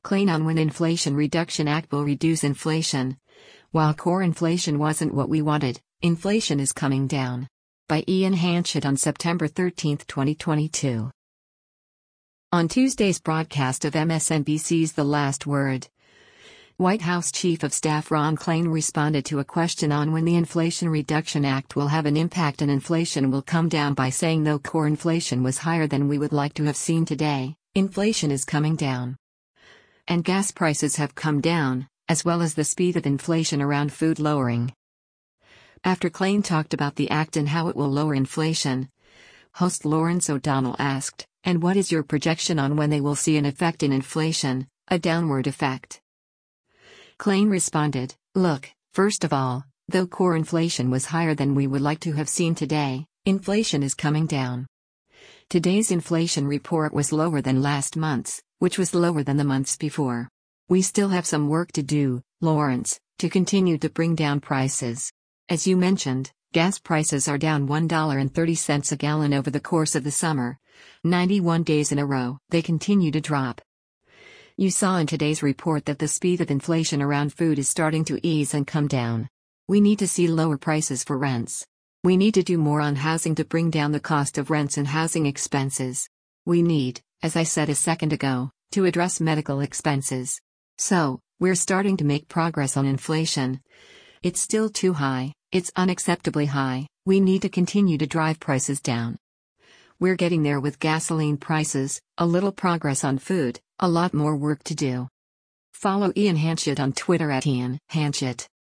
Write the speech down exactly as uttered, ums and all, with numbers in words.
Klain on when Inflation Reduction Act will reduce inflation. While core inflation wasn't what we wanted, inflation is coming down. By Ian Hanchett on September thirteenth, twenty twenty-two. On Tuesday's broadcast of M S N B C's The Last Word, White House Chief of Staff Ron Klain responded to a question on when the Inflation Reduction Act will have an impact and inflation will come down by saying though core inflation was higher than we would like to have seen today, inflation is coming down. And gas prices have come down, as well as the speed of inflation around food lowering. After Klain talked about the act and how it will lower inflation, host Lawrence O'Donnell asked, "And what is your projection on when they will see an effect in inflation, a downward effect?" Klain responded, "Look, first of all, though core inflation was higher than we would like to have seen today, inflation is coming down. Today's inflation report was lower than last month's, which was lower than the months before. We still have some work to do, Lawrence, to continue to bring down prices. As you mentioned, gas prices are down one dollar and thirty cents a gallon over the course of the summer. ninety-one days in a row, they continue to drop. You saw in today's report that the speed of inflation around food is starting to ease and come down. We need to see lower prices for rents. We need to do more on housing to bring down the cost of rents and housing expenses. We need, as I said a second ago, to address medical expenses. So, we're starting to make progress on inflation. It's still too high, it's unacceptably high, we need to continue to drive prices down. We're getting there with gasoline prices, a little progress on food, a lot more work to do." Follow Ian Hanchett on Twitter at Ian Hanchett.